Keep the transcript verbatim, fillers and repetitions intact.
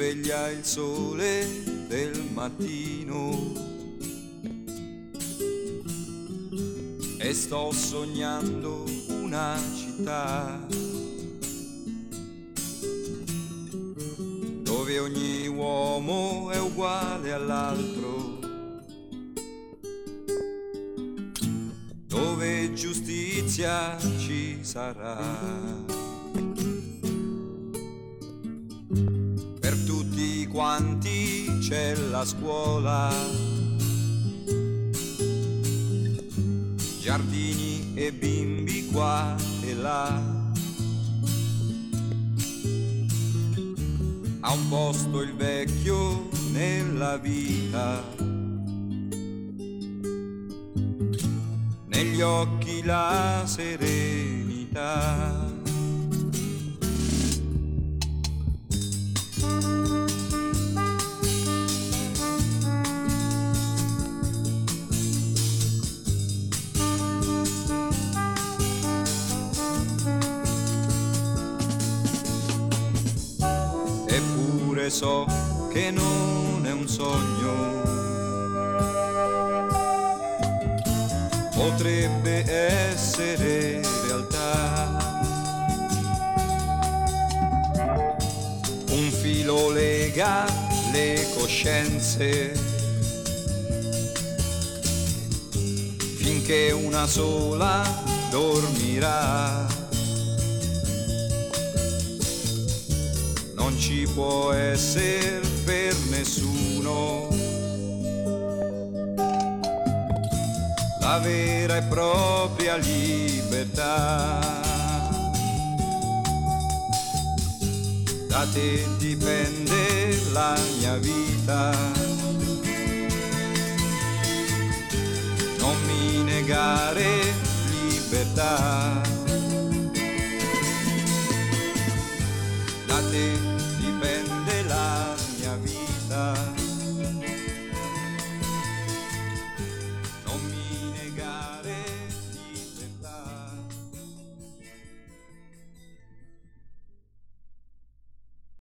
sveglia il sole del mattino e sto sognando una città dove ogni uomo è uguale all'altro, dove giustizia ci sarà per tutti quanti. C'è la scuola, giardini e bimbi qua e là. Ha un posto il vecchio nella vita, negli occhi la serenità. Eppure so che non è un sogno, potrebbe essere realtà. Un filo lega le coscienze finché una sola dormirà. Non ci può essere per nessuno la vera e propria libertà. Da te dipende la mia vita, non mi negare libertà.